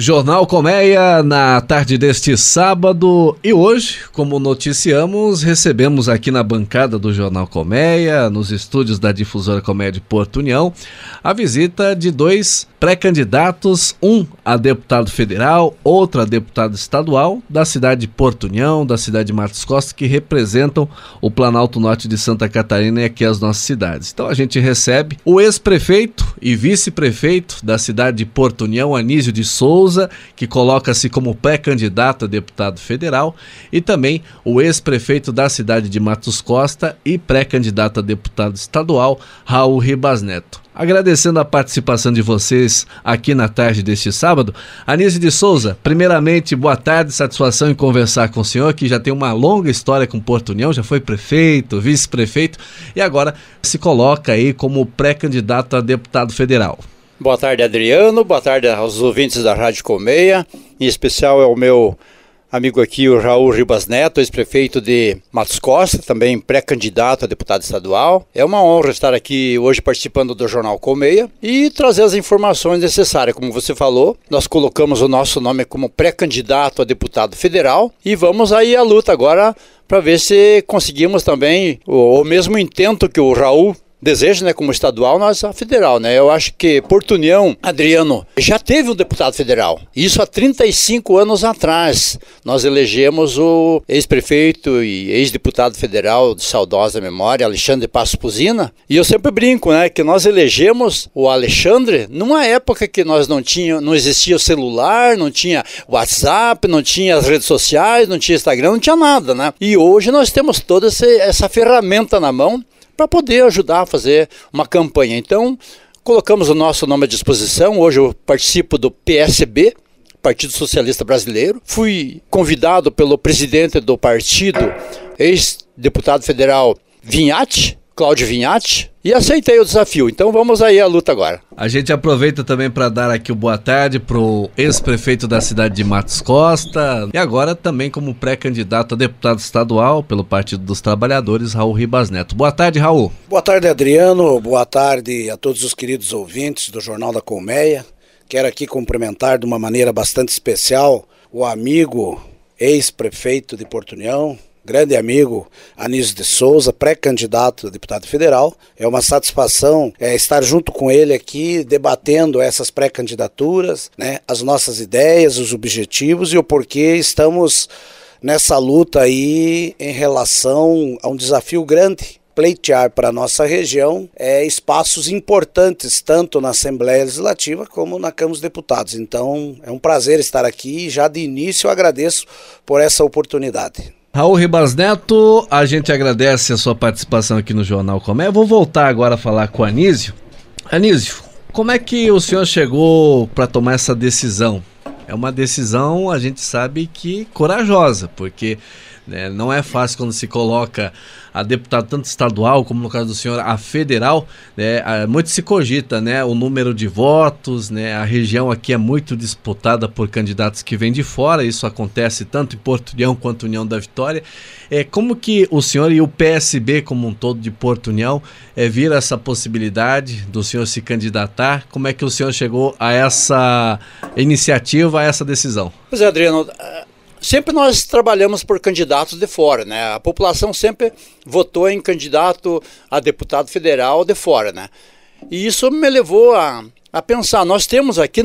Jornal Colmeia na tarde deste sábado, e hoje, como noticiamos, recebemos aqui na bancada do Jornal Colmeia, nos estúdios da Difusora Colmeia de Porto União, a visita de dois pré-candidatos, um a deputado federal, outro a deputado estadual, da cidade de Porto União, da cidade de Matos Costa, que representam o Planalto Norte de Santa Catarina e aqui as nossas cidades. Então a gente recebe o ex-prefeito e vice-prefeito da cidade de Porto União, Anísio de Souza, que coloca-se como pré-candidato a deputado federal, e também o ex-prefeito da cidade de Matos Costa e pré-candidato a deputado estadual, Raul Ribas Neto. Agradecendo a participação de vocês aqui na tarde deste sábado. Anísio de Souza, primeiramente, boa tarde, satisfação em conversar com o senhor, que já tem uma longa história com Porto União, já foi prefeito, vice-prefeito e agora se coloca aí como pré-candidato a deputado federal. Boa tarde, Adriano, boa tarde aos ouvintes da Rádio Colmeia, em especial ao meu amigo aqui, o Raul Ribas Neto, ex-prefeito de Matos Costa, também pré-candidato a deputado estadual. É uma honra estar aqui hoje participando do Jornal Colmeia e trazer as informações necessárias. Como você falou, nós colocamos o nosso nome como pré-candidato a deputado federal e vamos aí à luta agora para ver se conseguimos também o mesmo intento que o Raul deseja, né, como estadual, nós a federal, né? Eu acho que Porto União, Adriano, já teve um deputado federal. Isso há 35 anos atrás. Nós elegemos o ex-prefeito e ex-deputado federal de saudosa memória, Alexandre Passos Puzina. E eu sempre brinco, né, que nós elegemos o Alexandre numa época que nós não existia o celular, não tinha WhatsApp, não tinha as redes sociais, não tinha Instagram, não tinha nada, né? E hoje nós temos toda essa ferramenta na mão para poder ajudar a fazer uma campanha. Então, colocamos o nosso nome à disposição. Hoje eu participo do PSB, Partido Socialista Brasileiro. Fui convidado pelo presidente do partido, ex-deputado federal Vinhati, Cláudio Vinhati, e aceitei o desafio. Então vamos aí à luta agora. A gente aproveita também para dar aqui o boa tarde pro ex-prefeito da cidade de Matos Costa e agora também como pré-candidato a deputado estadual pelo Partido dos Trabalhadores, Raul Ribas Neto. Boa tarde, Raul. Boa tarde, Adriano. Boa tarde a todos os queridos ouvintes do Jornal da Colmeia. Quero aqui cumprimentar de uma maneira bastante especial o amigo ex-prefeito de Porto União, grande amigo Anísio de Souza, pré-candidato a deputado federal. É uma satisfação estar junto com ele aqui, debatendo essas pré-candidaturas, né, as nossas ideias, os objetivos e o porquê estamos nessa luta aí em relação a um desafio grande, pleitear para a nossa região espaços importantes, tanto na Assembleia Legislativa como na Câmara dos Deputados. Então é um prazer estar aqui e já de início eu agradeço por essa oportunidade. Raul Ribas Neto, a gente agradece a sua participação aqui no Jornal Colmeia. Vou voltar agora a falar com o Anísio. Anísio, como é que o senhor chegou para tomar essa decisão? É uma decisão, a gente sabe que corajosa, porque não é fácil quando se coloca a deputado tanto estadual como no caso do senhor a federal, muito se cogita, o número de votos, a região aqui é muito disputada por candidatos que vêm de fora, isso acontece tanto em Porto União quanto União da Vitória. Como que o senhor e o PSB como um todo de Porto União viram essa possibilidade do senhor se candidatar? Como é que o senhor chegou a essa iniciativa, a essa decisão? Pois é, Adriano, sempre nós trabalhamos por candidatos de fora, né? A população sempre votou em candidato a deputado federal de fora, né? E isso me levou a pensar, nós temos aqui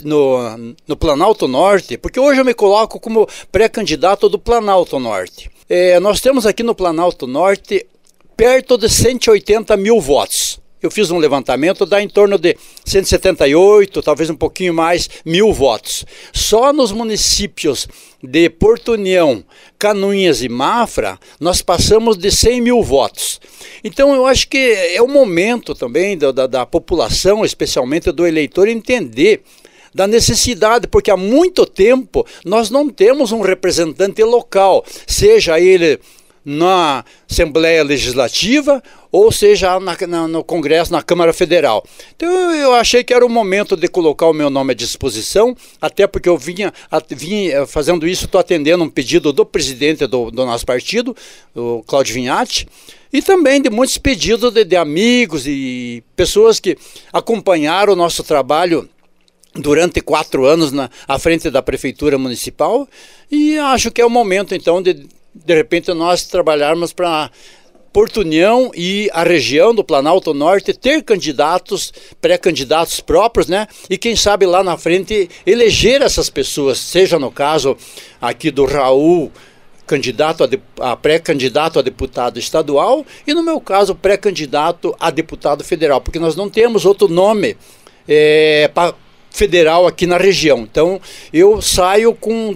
no Planalto Norte, porque hoje eu me coloco como pré-candidato do Planalto Norte. Nós temos aqui no Planalto Norte perto de 180 mil votos. Eu fiz um levantamento, dá em torno de 178, talvez um pouquinho mais, mil votos. Só nos municípios de Porto União, Canoinhas e Mafra, nós passamos de 100 mil votos. Então eu acho que é o momento também da população, especialmente do eleitor, entender da necessidade, porque há muito tempo nós não temos um representante local, seja ele na Assembleia Legislativa ou seja no Congresso, na Câmara Federal. Então eu achei que era o momento de colocar o meu nome à disposição, até porque eu vinha fazendo isso, estou atendendo um pedido do presidente do nosso partido, o Cláudio Vinhati, e também de muitos pedidos de amigos e pessoas que acompanharam o nosso trabalho durante 4 anos à frente da Prefeitura Municipal, e acho que é o momento, então, de repente, nós trabalharmos para Porto União e a região do Planalto Norte ter candidatos, pré-candidatos próprios, né? E quem sabe lá na frente eleger essas pessoas, seja no caso aqui do Raul, pré-candidato a deputado estadual, e no meu caso, pré-candidato a deputado federal, porque nós não temos outro nome federal aqui na região. Então, eu saio com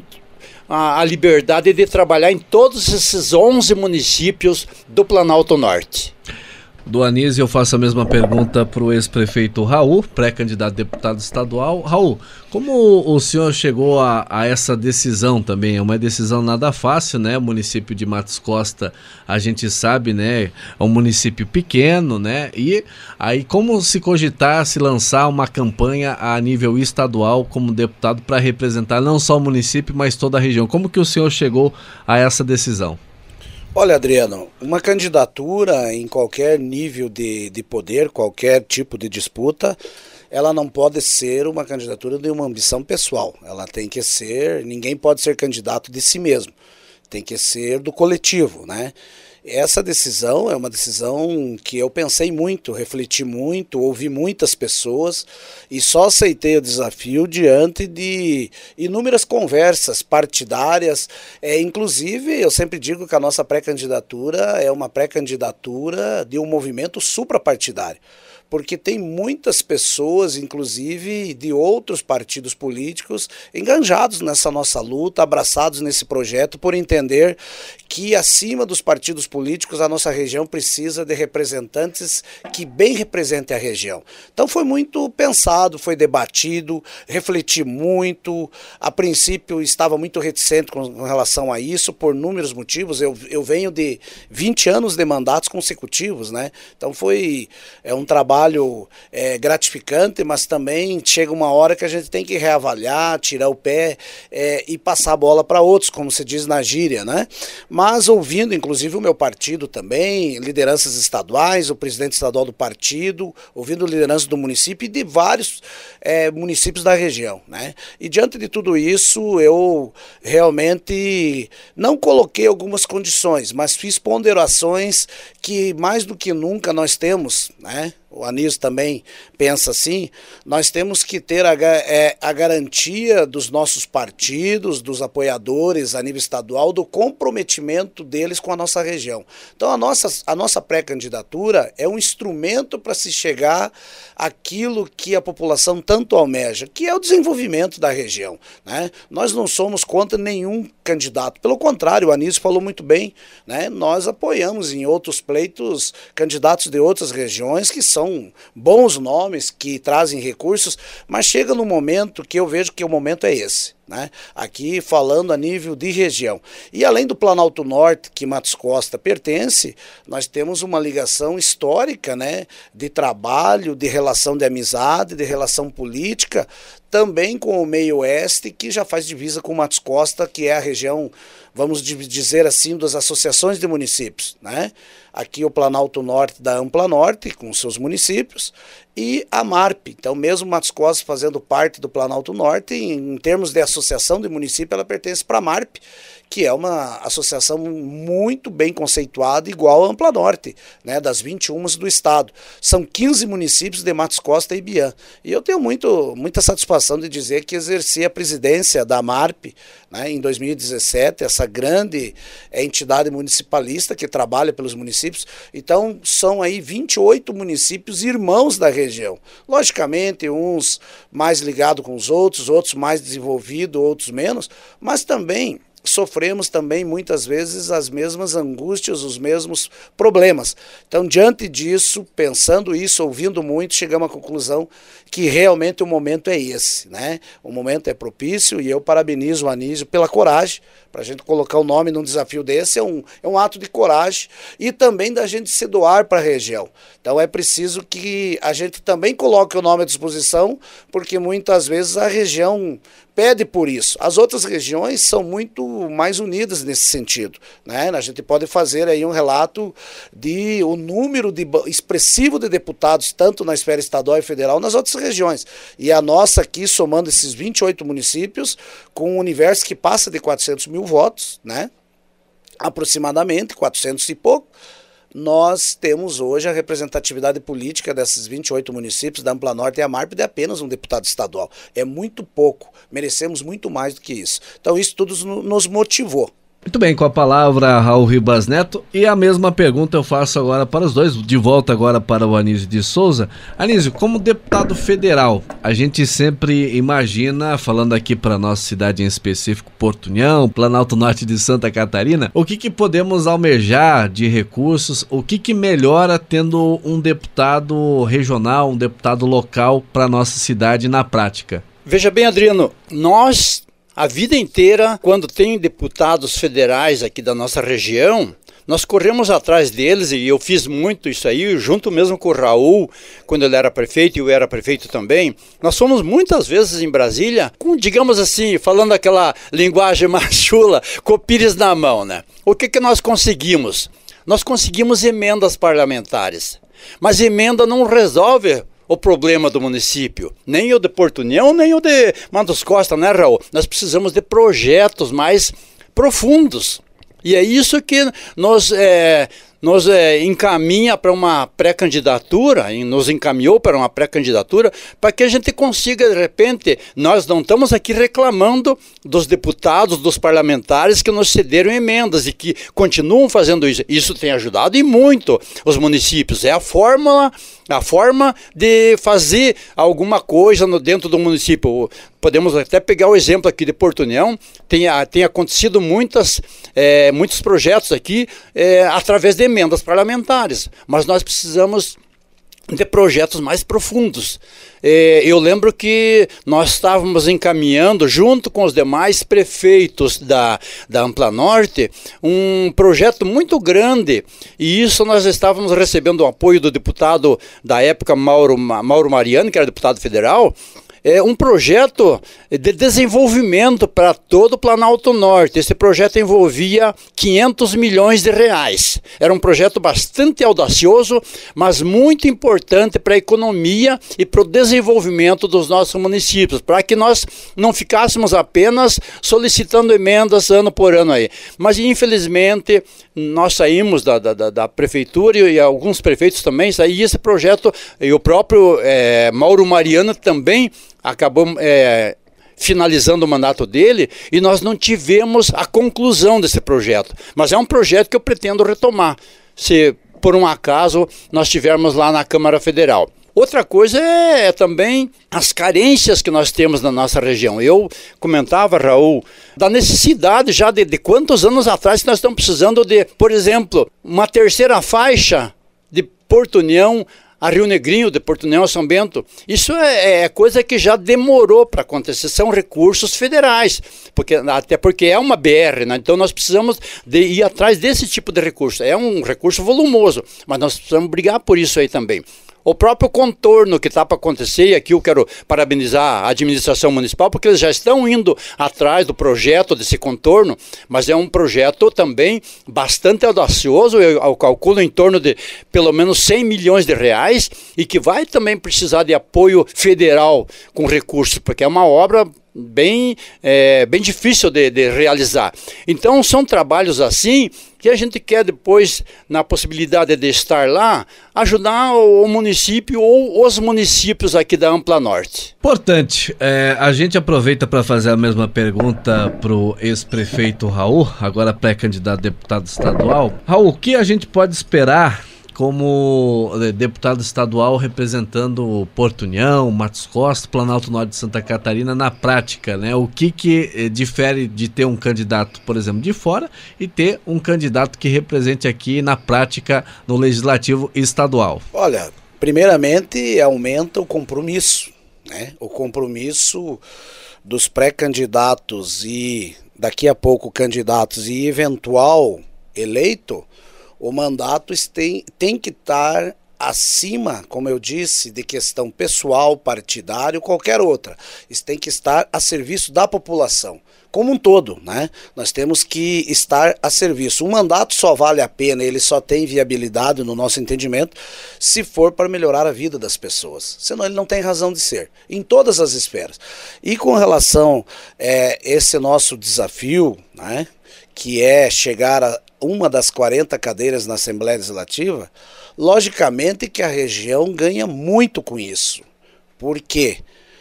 a liberdade de trabalhar em todos esses 11 municípios do Planalto Norte. Do Anísio, eu faço a mesma pergunta para o ex-prefeito Raul, pré-candidato a deputado estadual. Raul, como o senhor chegou a essa decisão também? É uma decisão nada fácil, né? O município de Matos Costa, a gente sabe, né? É um município pequeno, né? E aí, como se cogitasse lançar uma campanha a nível estadual como deputado para representar não só o município, mas toda a região? Como que o senhor chegou a essa decisão? Olha, Adriano, uma candidatura em qualquer nível de poder, qualquer tipo de disputa, ela não pode ser uma candidatura de uma ambição pessoal. Ela tem que ser, ninguém pode ser candidato de si mesmo, tem que ser do coletivo, né? Essa decisão é uma decisão que eu pensei muito, refleti muito, ouvi muitas pessoas e só aceitei o desafio diante de inúmeras conversas partidárias. Inclusive, eu sempre digo que a nossa pré-candidatura é uma pré-candidatura de um movimento suprapartidário, porque tem muitas pessoas, inclusive de outros partidos políticos, enganjados nessa nossa luta, abraçados nesse projeto, por entender que acima dos partidos políticos a nossa região precisa de representantes que bem representem a região. Então foi muito pensado, foi debatido, refleti muito. A princípio estava muito reticente com relação a isso, por inúmeros motivos. Eu venho de 20 anos de mandatos consecutivos, né? Então foi um trabalho gratificante, mas também chega uma hora que a gente tem que reavaliar, tirar o pé e passar a bola para outros, como se diz na gíria, né? Mas ouvindo, inclusive, o meu partido também, lideranças estaduais, o presidente estadual do partido, ouvindo lideranças do município e de vários municípios da região, né? E diante de tudo isso, eu realmente não coloquei algumas condições, mas fiz ponderações que mais do que nunca nós temos, né? O Anísio também pensa assim, nós temos que ter a garantia dos nossos partidos, dos apoiadores a nível estadual, do comprometimento deles com a nossa região. Então a nossa pré-candidatura é um instrumento para se chegar àquilo que a população tanto almeja, que é o desenvolvimento da região, né? Nós não somos contra nenhum candidato, pelo contrário, o Anísio falou muito bem, né? Nós apoiamos em outros pleitos candidatos de outras regiões que são bons nomes, que trazem recursos, mas chega no momento que eu vejo que o momento é esse, né? Aqui falando a nível de região. E além do Planalto Norte, que Matos Costa pertence, nós temos uma ligação histórica, né? De trabalho, de relação de amizade, de relação política, também com o meio oeste, que já faz divisa com Matos Costa, que é a região, vamos dizer assim, das associações de municípios, né? Aqui o Planalto Norte da Ampla Norte, com seus municípios, e a MARP. Então, mesmo Matos Costa fazendo parte do Planalto Norte, em termos de associação de município, ela pertence para a MARP, que é uma associação muito bem conceituada, igual a Ampla Norte, né, das 21 do estado. São 15 municípios de Matos Costa e Bian. E eu tenho muita satisfação de dizer que exerci a presidência da MARP, né, em 2017, essa grande entidade municipalista que trabalha pelos municípios. Então, são aí 28 municípios irmãos da região. Logicamente, uns mais ligados com os outros mais desenvolvidos, outros menos, mas também sofremos também muitas vezes as mesmas angústias, os mesmos problemas. Então, diante disso, pensando isso, ouvindo muito, chegamos à conclusão que realmente o momento é esse, né? O momento é propício e eu parabenizo o Anísio pela coragem, para a gente colocar o nome num desafio desse, é um ato de coragem e também da gente se doar para a região. Então é preciso que a gente também coloque o nome à disposição, porque muitas vezes a região pede por isso. As outras regiões são muito mais unidas nesse sentido, né? A gente pode fazer aí um relato de o número expressivo de deputados, tanto na esfera estadual e federal, nas outras regiões. E a nossa aqui, somando esses 28 municípios, com um universo que passa de 400 mil votos, né? Aproximadamente, 400 e pouco, nós temos hoje a representatividade política desses 28 municípios da Ampla Norte e Amarp de apenas um deputado estadual. É muito pouco, merecemos muito mais do que isso. Então isso tudo nos motivou. Muito bem, com a palavra Raul Ribas Neto, e a mesma pergunta eu faço agora para os dois, de volta agora para o Anísio de Souza. Anísio, como deputado federal, a gente sempre imagina, falando aqui para a nossa cidade em específico, Porto União, Planalto Norte de Santa Catarina, o que podemos almejar de recursos, o que melhora tendo um deputado regional, um deputado local para a nossa cidade na prática? Veja bem, Adriano, nós... A vida inteira, quando tem deputados federais aqui da nossa região, nós corremos atrás deles, e eu fiz muito isso aí, junto mesmo com o Raul, quando ele era prefeito e eu era prefeito também. Nós fomos muitas vezes em Brasília, com, digamos assim, falando aquela linguagem mais chula, com o pires na mão, né? O que nós conseguimos? Nós conseguimos emendas parlamentares, mas emenda não resolve o problema do município, nem o de Porto União, nem o de Matos Costa, né, Raul? Nós precisamos de projetos mais profundos. E é isso que nos encaminha para uma pré-candidatura, nos encaminhou para uma pré-candidatura, para que a gente consiga, de repente, nós não estamos aqui reclamando dos deputados, dos parlamentares que nos cederam emendas e que continuam fazendo isso. Isso tem ajudado e muito os municípios. É a forma de fazer alguma coisa dentro do município. Podemos até pegar o exemplo aqui de Porto União, tem acontecido muitos projetos aqui através de emendas parlamentares, mas nós precisamos de projetos mais profundos. Eu lembro que nós estávamos encaminhando, junto com os demais prefeitos da Ampla Norte, um projeto muito grande, e isso nós estávamos recebendo o apoio do deputado da época, Mauro Mariano, que era deputado federal, um projeto de desenvolvimento para todo o Planalto Norte. Esse projeto envolvia 500 milhões de reais. Era um projeto bastante audacioso, mas muito importante para a economia e para o desenvolvimento dos nossos municípios, para que nós não ficássemos apenas solicitando emendas ano por ano aí. Mas, infelizmente, nós saímos da prefeitura e alguns prefeitos também saíram, e esse projeto, e o próprio Mauro Mariano também acabou finalizando o mandato dele, e nós não tivemos a conclusão desse projeto. Mas é um projeto que eu pretendo retomar, se por um acaso nós estivermos lá na Câmara Federal. Outra coisa é também as carências que nós temos na nossa região. Eu comentava, Raul, da necessidade já de quantos anos atrás que nós estamos precisando de, por exemplo, uma terceira faixa de Porto União a Rio Negrinho, de Porto União a São Bento. Isso é coisa que já demorou para acontecer, são recursos federais, até porque é uma BR, né? Então nós precisamos de ir atrás desse tipo de recurso. É um recurso volumoso, mas nós precisamos brigar por isso aí também. O próprio contorno que está para acontecer, e aqui eu quero parabenizar a administração municipal, porque eles já estão indo atrás do projeto desse contorno, mas é um projeto também bastante audacioso, eu calculo em torno de pelo menos 100 milhões de reais, e que vai também precisar de apoio federal com recursos, porque é uma obra bem difícil de realizar. Então são trabalhos assim que a gente quer depois, na possibilidade de estar lá, ajudar o município ou os municípios aqui da Ampla Norte. Importante, a gente aproveita para fazer a mesma pergunta para o ex-prefeito Raul, agora pré-candidato a deputado estadual. Raul, o que a gente pode esperar como deputado estadual representando Porto União, Matos Costa, Planalto Norte de Santa Catarina na prática, né? O que difere de ter um candidato, por exemplo, de fora e ter um candidato que represente aqui na prática no Legislativo estadual? Olha, primeiramente aumenta o compromisso, né? O compromisso dos pré-candidatos e daqui a pouco candidatos e eventual eleito. O mandato tem que estar acima, como eu disse, de questão pessoal, partidária ou qualquer outra. Isso tem que estar a serviço da população, como um todo, né? Nós temos que estar a serviço. Um mandato só vale a pena, ele só tem viabilidade, no nosso entendimento, se for para melhorar a vida das pessoas. Senão ele não tem razão de ser, em todas as esferas. E com relação a esse nosso desafio, né, que é chegar a uma das 40 cadeiras na Assembleia Legislativa, logicamente que a região ganha muito com isso. Por quê?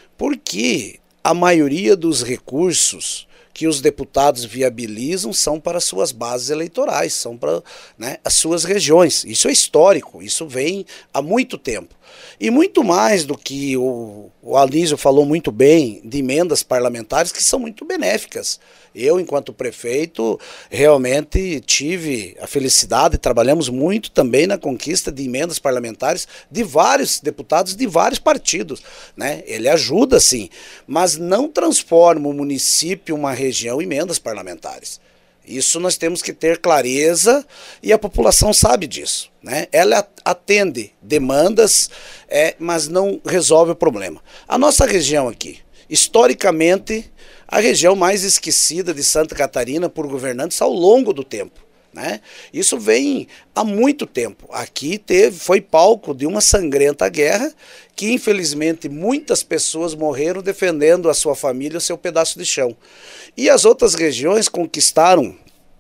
Porque a maioria dos recursos que os deputados viabilizam são para suas bases eleitorais, são para, né, as suas regiões. Isso é histórico, isso vem há muito tempo. E muito mais do que o Anísio falou muito bem, de emendas parlamentares que são muito benéficas. Eu, enquanto prefeito, realmente tive a felicidade, trabalhamos muito também na conquista de emendas parlamentares de vários deputados de vários partidos, né? Ele ajuda, sim, mas não transforma o município, uma região, em emendas parlamentares. Isso nós temos que ter clareza e a população sabe disso, né? Ela atende demandas, mas não resolve o problema. A nossa região aqui, historicamente, a região mais esquecida de Santa Catarina por governantes ao longo do tempo, né? Isso vem há muito tempo. Aqui foi palco de uma sangrenta guerra que infelizmente muitas pessoas morreram defendendo a sua família, o seu pedaço de chão. E as outras regiões conquistaram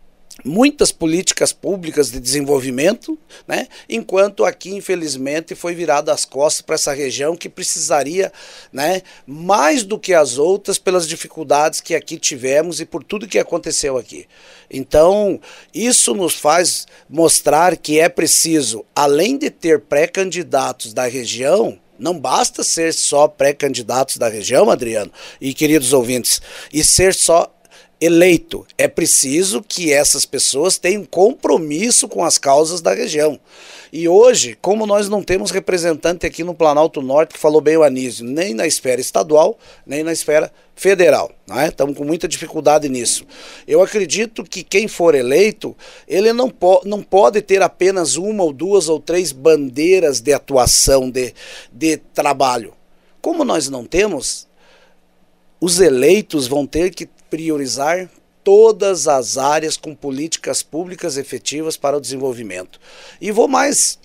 muitas políticas públicas de desenvolvimento, né? Enquanto aqui, infelizmente, foi virado as costas para essa região que precisaria, né, mais do que as outras pelas dificuldades que aqui tivemos e por tudo que aconteceu aqui. Então, isso nos faz mostrar que é preciso, além de ter pré-candidatos da região, não basta ser só pré-candidatos da região, Adriano e queridos ouvintes, e ser só eleito. É preciso que essas pessoas tenham compromisso com as causas da região. E hoje, como nós não temos representante aqui no Planalto Norte, que falou bem o Anísio, nem na esfera estadual, nem na esfera federal, né? Estamos com muita dificuldade nisso. Eu acredito que quem for eleito, ele não pode ter apenas uma ou duas ou três bandeiras de atuação, de trabalho. Como nós não temos, os eleitos vão ter que priorizar todas as áreas com políticas públicas efetivas para o desenvolvimento. E vou mais,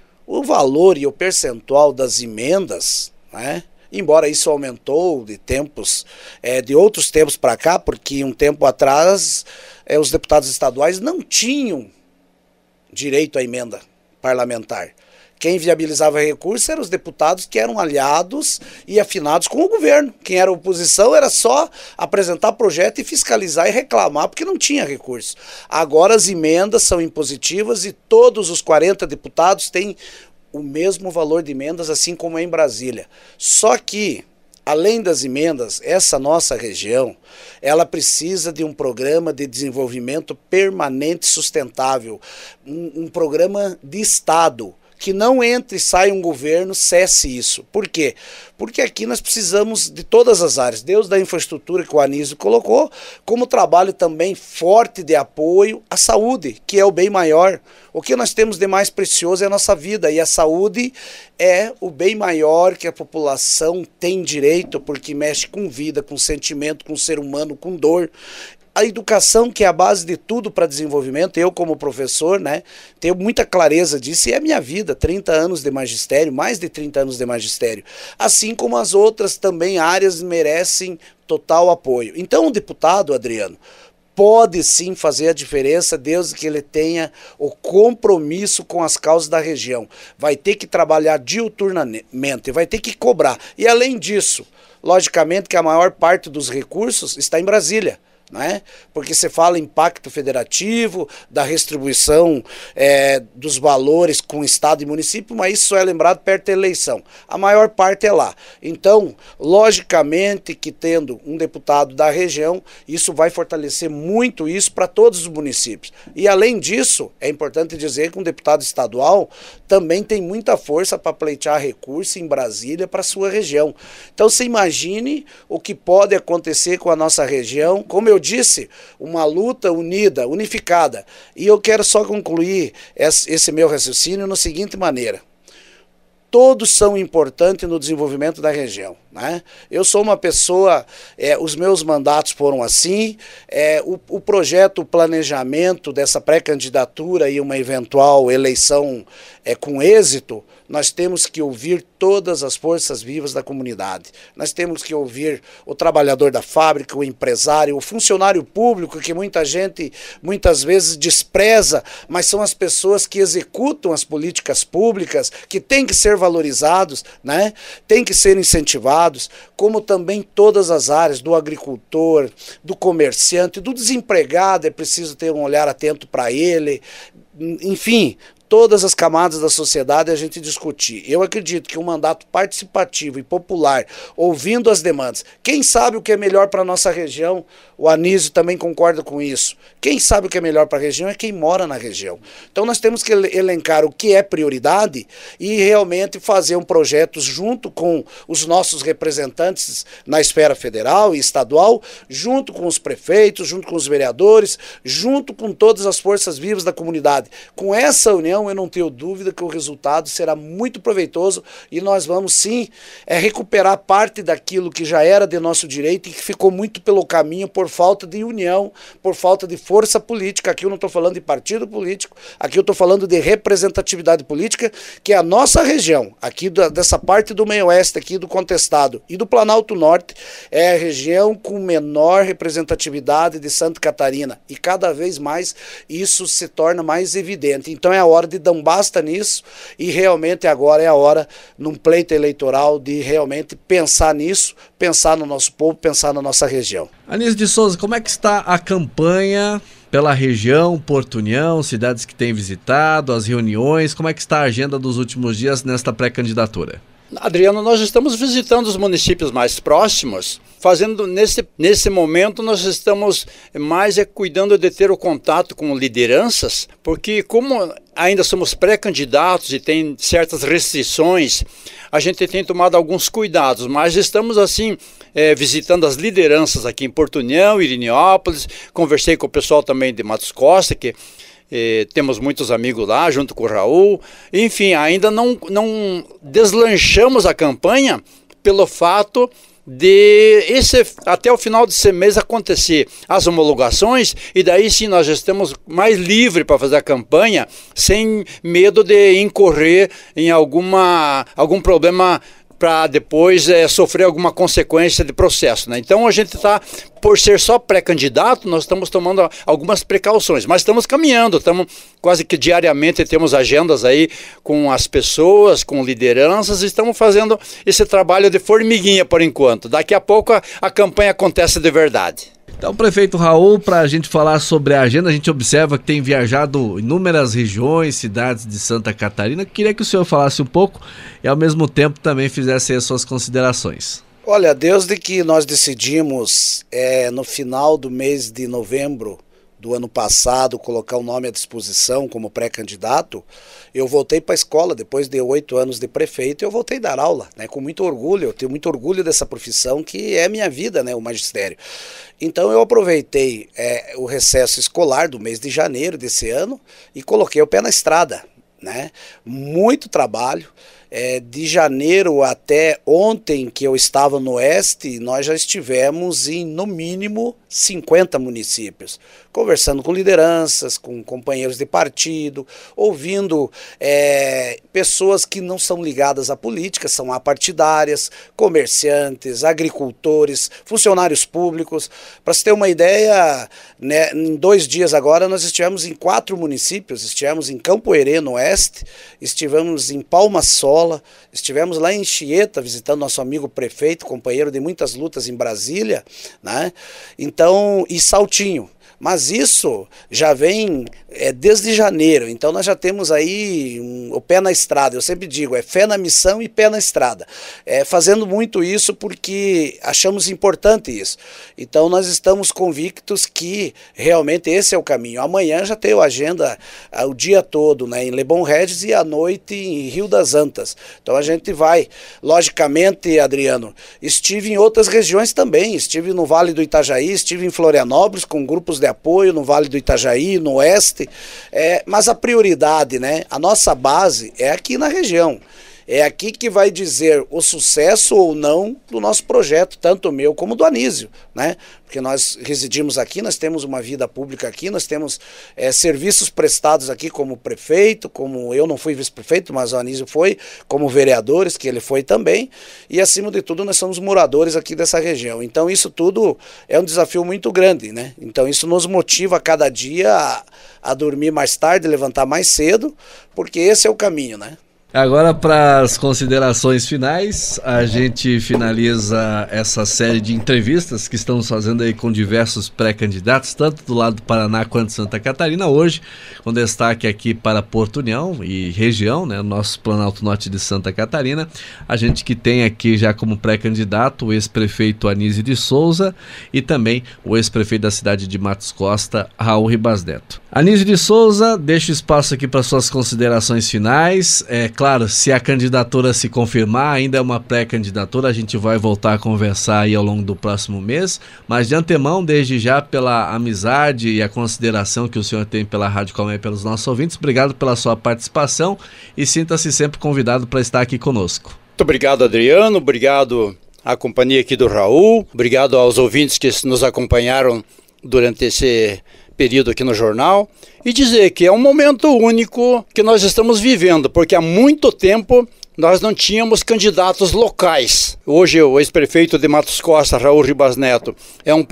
o valor e o percentual das emendas, né, embora isso aumentou de tempos, de outros tempos para cá, porque um tempo atrás os deputados estaduais não tinham direito à emenda parlamentar. Quem viabilizava recursos eram os deputados que eram aliados e afinados com o governo. Quem era oposição era só apresentar projeto e fiscalizar e reclamar, porque não tinha recurso. Agora as emendas são impositivas e todos os 40 deputados têm o mesmo valor de emendas, assim como é em Brasília. Só que, além das emendas, essa nossa região, ela precisa de um programa de desenvolvimento permanente e sustentável, um programa de Estado, que não entre e saia um governo, cesse isso. Por quê? Porque aqui nós precisamos de todas as áreas, desde a infraestrutura que o Anísio colocou, como trabalho também forte de apoio à saúde, que é o bem maior. O que nós temos de mais precioso é a nossa vida, e a saúde é o bem maior que a população tem direito, porque mexe com vida, com sentimento, com ser humano, com dor. A educação, que é a base de tudo para desenvolvimento, eu como professor, né, tenho muita clareza disso, e é a minha vida, 30 anos de magistério, mais de 30 anos de magistério. Assim como as outras também áreas merecem total apoio. Então o deputado, Adriano, pode sim fazer a diferença desde que ele tenha o compromisso com as causas da região. Vai ter que trabalhar diuturnamente, vai ter que cobrar. E além disso, logicamente que a maior parte dos recursos está em Brasília, né? Porque você fala em pacto federativo, da distribuição dos valores com Estado e município, mas isso é lembrado perto da eleição. A maior parte é lá. Então, logicamente que tendo um deputado da região, isso vai fortalecer muito isso para todos os municípios. E além disso, é importante dizer que um deputado estadual também tem muita força para pleitear recurso em Brasília para a sua região. Então, você imagine o que pode acontecer com a nossa região. Como eu disse, uma luta unida, unificada. E eu quero só concluir esse meu raciocínio na seguinte maneira. todos são importantes no desenvolvimento da região, né? Eu sou uma pessoa, os meus mandatos foram assim, o projeto, o planejamento dessa pré-candidatura e uma eventual eleição com êxito, nós temos que ouvir todas as forças vivas da comunidade. Nós temos que ouvir o trabalhador da fábrica, o empresário, o funcionário público, que muita gente, muitas vezes, despreza, mas são as pessoas que executam as políticas públicas, que têm que ser valorizados, né? Têm que ser incentivados, como também todas as áreas, do agricultor, do comerciante, do desempregado, é preciso ter um olhar atento para ele, enfim, todas as camadas da sociedade a gente discutir. Eu acredito que um mandato participativo e popular, ouvindo as demandas, quem sabe o que é melhor para a nossa região, o Anísio também concorda com isso, quem sabe o que é melhor para a região é quem mora na região. Então nós temos que elencar o que é prioridade e realmente fazer um projeto junto com os nossos representantes na esfera federal e estadual, junto com os prefeitos, junto com os vereadores, junto com todas as forças vivas da comunidade. Com essa união, eu não tenho dúvida que o resultado será muito proveitoso e nós vamos sim recuperar parte daquilo que já era de nosso direito e que ficou muito pelo caminho por falta de união, por falta de força política. Aqui eu não estou falando de partido político, aqui eu estou falando de representatividade política, que é a nossa região, aqui dessa parte do meio oeste, aqui do Contestado e do Planalto Norte, é a região com menor representatividade de Santa Catarina e cada vez mais isso se torna mais evidente. Então é a hora de dar um basta nisso e realmente agora é a hora, num pleito eleitoral, de realmente pensar nisso, pensar no nosso povo, pensar na nossa região. Anísio de Souza, como é que está a campanha pela região, Porto União, cidades que tem visitado, as reuniões, como é que está a agenda dos últimos dias nesta pré-candidatura? Adriano, nós estamos visitando os municípios mais próximos, fazendo nesse momento nós estamos mais cuidando de ter o contato com lideranças, porque como ainda somos pré-candidatos e tem certas restrições, a gente tem tomado alguns cuidados, mas estamos assim visitando as lideranças aqui em Porto União, Irineópolis, conversei com o pessoal também de Matos Costa, que temos muitos amigos lá, junto com o Raul. Enfim, ainda não deslanchamos a campanha pelo fato de até o final desse mês acontecer as homologações, e daí sim nós já estamos mais livres para fazer a campanha, sem medo de incorrer em algum problema para depois sofrer alguma consequência de processo, né? Então a gente está, por ser só pré-candidato, nós estamos tomando algumas precauções, mas estamos caminhando, estamos quase que diariamente, temos agendas aí com as pessoas, com lideranças, e estamos fazendo esse trabalho de formiguinha por enquanto. Daqui a pouco a campanha acontece de verdade. Então, prefeito Raul, para a gente falar sobre a agenda, a gente observa que tem viajado inúmeras regiões, cidades de Santa Catarina. Queria que o senhor falasse um pouco e, ao mesmo tempo, também fizesse as suas considerações. Olha, desde que nós decidimos, no final do mês de novembro do ano passado, colocar o nome à disposição como pré-candidato, eu voltei para a escola, depois de 8 anos de prefeito, eu voltei a dar aula, né, com muito orgulho. Eu tenho muito orgulho dessa profissão, que é minha vida, né, o magistério. Então eu aproveitei o recesso escolar do mês de janeiro desse ano e coloquei o pé na estrada, né? Muito trabalho. De janeiro até ontem, que eu estava no Oeste, nós já estivemos em, no mínimo, 50 municípios, conversando com lideranças, com companheiros de partido, ouvindo pessoas que não são ligadas à política, são apartidárias, comerciantes, agricultores, funcionários públicos. Para você ter uma ideia, né, em 2 dias agora nós estivemos em 4 municípios, estivemos em Campo Herê, no Oeste, estivemos em Palma Sola, estivemos lá em Chieta, visitando nosso amigo prefeito, companheiro de muitas lutas em Brasília, né? Então, e Saltinho. Mas isso já vem desde janeiro, então nós já temos aí o pé na estrada. Eu sempre digo, fé na missão e pé na estrada. Fazendo muito isso porque achamos importante isso. Então nós estamos convictos que realmente esse é o caminho. Amanhã já tenho agenda o dia todo, né, em Lebon Regis, e à noite em Rio das Antas. Então a gente vai. Logicamente, Adriano, estive em outras regiões também. Estive no Vale do Itajaí, estive em Florianópolis com grupos de apoio no Vale do Itajaí, no Oeste, mas a prioridade, né, a nossa base é aqui na região. É aqui que vai dizer o sucesso ou não do nosso projeto, tanto o meu como do Anísio, né? Porque nós residimos aqui, nós temos uma vida pública aqui, nós temos serviços prestados aqui como prefeito, como eu não fui vice-prefeito, mas o Anísio foi, como vereadores, que ele foi também, e acima de tudo nós somos moradores aqui dessa região. Então isso tudo é um desafio muito grande, né? Então isso nos motiva a cada dia a dormir mais tarde, levantar mais cedo, porque esse é o caminho, né? Agora, para as considerações finais, a gente finaliza essa série de entrevistas que estamos fazendo aí com diversos pré-candidatos, tanto do lado do Paraná quanto de Santa Catarina, hoje com destaque aqui para Porto União e região, né, nosso Planalto Norte de Santa Catarina. A gente que tem aqui já como pré-candidato o ex-prefeito Anísio de Souza e também o ex-prefeito da cidade de Matos Costa, Raul Ribas Neto. Anísio de Souza, deixa o espaço aqui para suas considerações finais. Claro, se a candidatura se confirmar, ainda é uma pré-candidatura, a gente vai voltar a conversar aí ao longo do próximo mês, mas de antemão, desde já, pela amizade e a consideração que o senhor tem pela Rádio Colmeia e pelos nossos ouvintes, obrigado pela sua participação e sinta-se sempre convidado para estar aqui conosco. Muito obrigado, Adriano, obrigado à companhia aqui do Raul, obrigado aos ouvintes que nos acompanharam durante esse período aqui no jornal, e dizer que é um momento único que nós estamos vivendo, porque há muito tempo nós não tínhamos candidatos locais. Hoje o ex-prefeito de Matos Costa, Raul Ribas Neto, é um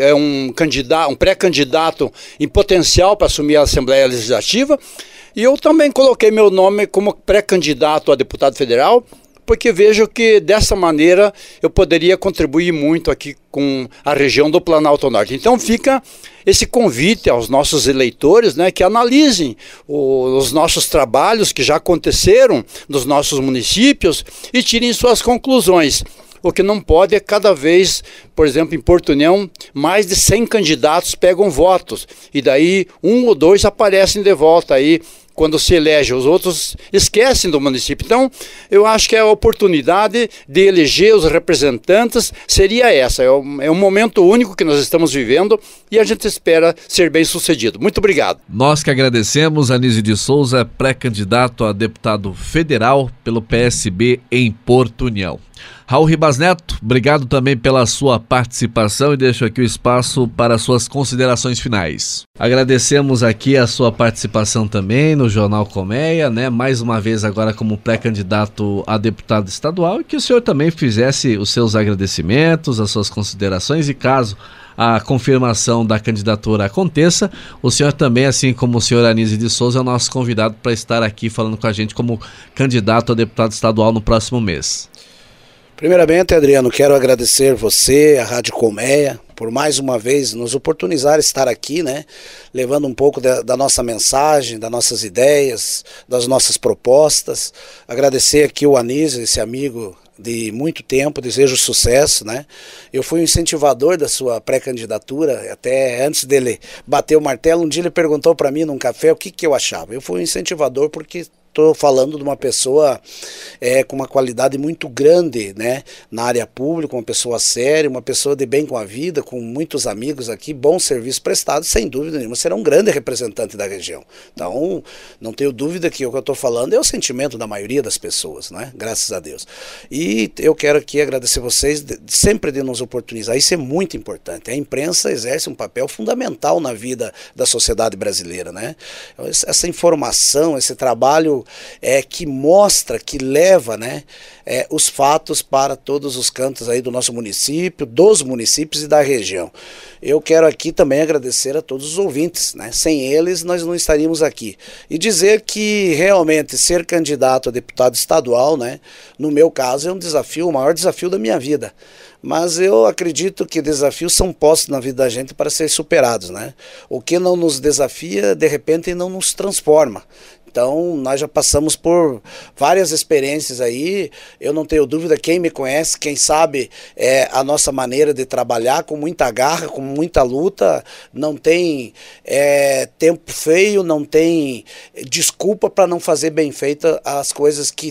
pré-candidato em potencial para assumir a Assembleia Legislativa, e eu também coloquei meu nome como pré-candidato a deputado federal, porque vejo que dessa maneira eu poderia contribuir muito aqui com a região do Planalto Norte. Então fica esse convite aos nossos eleitores, né, que analisem os nossos trabalhos que já aconteceram nos nossos municípios e tirem suas conclusões. O que não pode é cada vez, por exemplo, em Porto União, mais de 100 candidatos pegam votos e daí 1 ou 2 aparecem de volta aí quando se elege, os outros esquecem do município. Então, eu acho que a oportunidade de eleger os representantes seria essa. É um momento único que nós estamos vivendo e a gente espera ser bem sucedido. Muito obrigado. Nós que agradecemos, Anísio de Souza, pré-candidato a deputado federal pelo PSB em Porto União. Raul Ribas Neto, obrigado também pela sua participação e deixo aqui o espaço para suas considerações finais. Agradecemos aqui a sua participação também no Jornal Colmeia, né? Mais uma vez agora como pré-candidato a deputado estadual, e que o senhor também fizesse os seus agradecimentos, as suas considerações, e caso a confirmação da candidatura aconteça, o senhor também, assim como o senhor Anísio de Souza, é o nosso convidado para estar aqui falando com a gente como candidato a deputado estadual no próximo mês. Primeiramente, Adriano, quero agradecer você, a Rádio Colmeia, por mais uma vez nos oportunizar estar aqui, né, levando um pouco da nossa mensagem, das nossas ideias, das nossas propostas. Agradecer aqui o Anísio, esse amigo de muito tempo, desejo sucesso, né? Eu fui um incentivador da sua pré-candidatura, até antes dele bater o martelo, um dia ele perguntou para mim num café o que eu achava. Eu fui um incentivador porque estou falando de uma pessoa com uma qualidade muito grande, né, na área pública, uma pessoa séria, uma pessoa de bem com a vida, com muitos amigos aqui, bom serviço prestado, sem dúvida nenhuma, será um grande representante da região. Então, não tenho dúvida que o que eu estou falando é o sentimento da maioria das pessoas, né, graças a Deus. E eu quero aqui agradecer vocês sempre de nos oportunizar, isso é muito importante. A imprensa exerce um papel fundamental na vida da sociedade brasileira, né? Essa informação, esse trabalho que mostra, que leva, né, os fatos para todos os cantos aí do nosso município, dos municípios e da região. Eu quero aqui também agradecer a todos os ouvintes, né? Sem eles nós não estaríamos aqui. E dizer que realmente ser candidato a deputado estadual, né, no meu caso é um desafio, o maior desafio da minha vida. Mas eu acredito que desafios são postos na vida da gente para ser superados, né? O que não nos desafia, de repente, não nos transforma. Então, nós já passamos por várias experiências aí, eu não tenho dúvida, quem me conhece, quem sabe a nossa maneira de trabalhar com muita garra, com muita luta, não tem tempo feio, não tem desculpa para não fazer bem feita as coisas que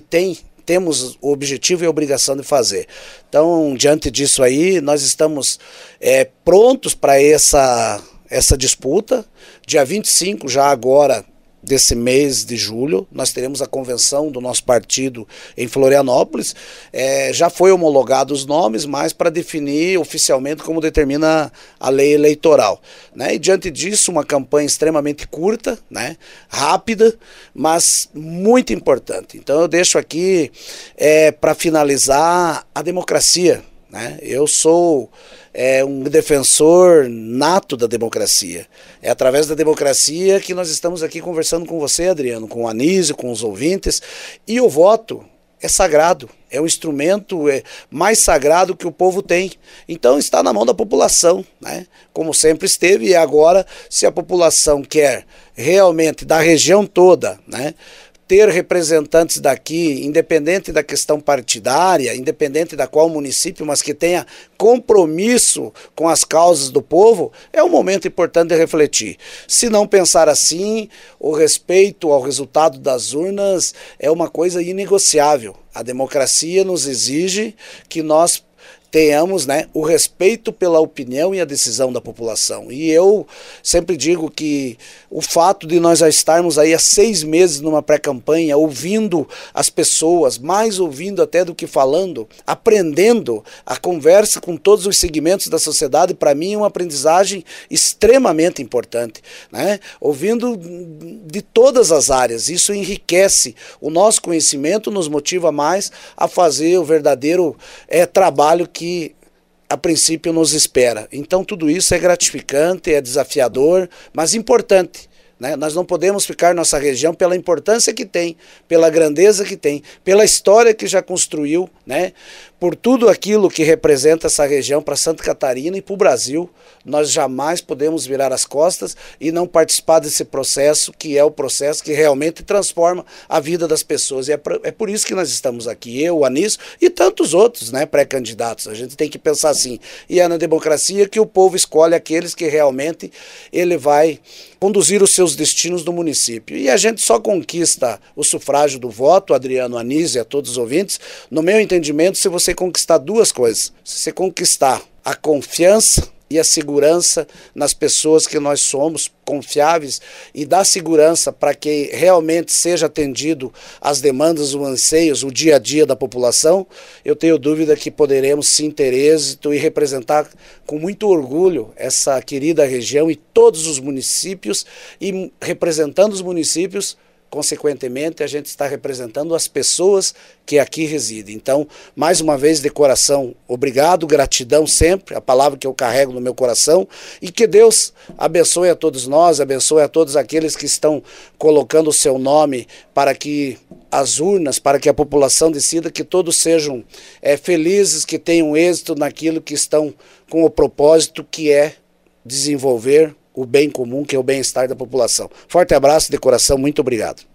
temos o objetivo e a obrigação de fazer. Então, diante disso aí, nós estamos prontos para essa disputa. Dia 25, já agora, desse mês de julho, nós teremos a convenção do nosso partido em Florianópolis. Já foi homologado os nomes, mas para definir oficialmente como determina a lei eleitoral, né? E diante disso, uma campanha extremamente curta, né? Rápida, mas muito importante. Então eu deixo aqui para finalizar a democracia, né? Eu sou um defensor nato da democracia. É através da democracia que nós estamos aqui conversando com você, Adriano, com o Anísio, com os ouvintes. E o voto é sagrado, é um instrumento mais sagrado que o povo tem. Então está na mão da população, né? Como sempre esteve, e agora, se a população quer realmente, da região toda, né, ter representantes daqui, independente da questão partidária, independente da qual município, mas que tenha compromisso com as causas do povo, é um momento importante de refletir. Se não pensar assim, o respeito ao resultado das urnas é uma coisa inegociável. A democracia nos exige que nós tenhamos, né, o respeito pela opinião e a decisão da população. E eu sempre digo que o fato de nós já estarmos aí há 6 meses numa pré-campanha, ouvindo as pessoas, mais ouvindo até do que falando, aprendendo a conversa com todos os segmentos da sociedade, para mim é uma aprendizagem extremamente importante, né? Ouvindo de todas as áreas, isso enriquece o nosso conhecimento, nos motiva mais a fazer o verdadeiro trabalho que a princípio nos espera. Então tudo isso é gratificante, é desafiador, mas importante, né? Nós não podemos ficar nossa região pela importância que tem, pela grandeza que tem, pela história que já construiu, né? Por tudo aquilo que representa essa região para Santa Catarina e para o Brasil. Nós jamais podemos virar as costas e não participar desse processo, que é o processo que realmente transforma a vida das pessoas. E é por isso que nós estamos aqui, eu, o Anísio e tantos outros, né, pré-candidatos. A gente tem que pensar assim. E é na democracia que o povo escolhe aqueles que realmente ele vai conduzir os seus destinos no município. E a gente só conquista o sufrágio do voto, Adriano, Anísio e a todos os ouvintes, no meu entendimento, se você conquistar 2 coisas. Se você conquistar a confiança e a segurança nas pessoas que nós somos, confiáveis, e dar segurança para que realmente seja atendido as demandas, os anseios, o dia a dia da população, eu tenho dúvida que poderemos sim ter êxito e representar com muito orgulho essa querida região e todos os municípios, e representando os municípios, consequentemente, a gente está representando as pessoas que aqui residem. Então, mais uma vez, de coração, obrigado, gratidão sempre, a palavra que eu carrego no meu coração, e que Deus abençoe a todos nós, abençoe a todos aqueles que estão colocando o seu nome para que as urnas, para que a população decida, que todos sejam felizes, que tenham êxito naquilo que estão com o propósito que é desenvolver o bem comum, que é o bem-estar da população. Forte abraço de coração, muito obrigado.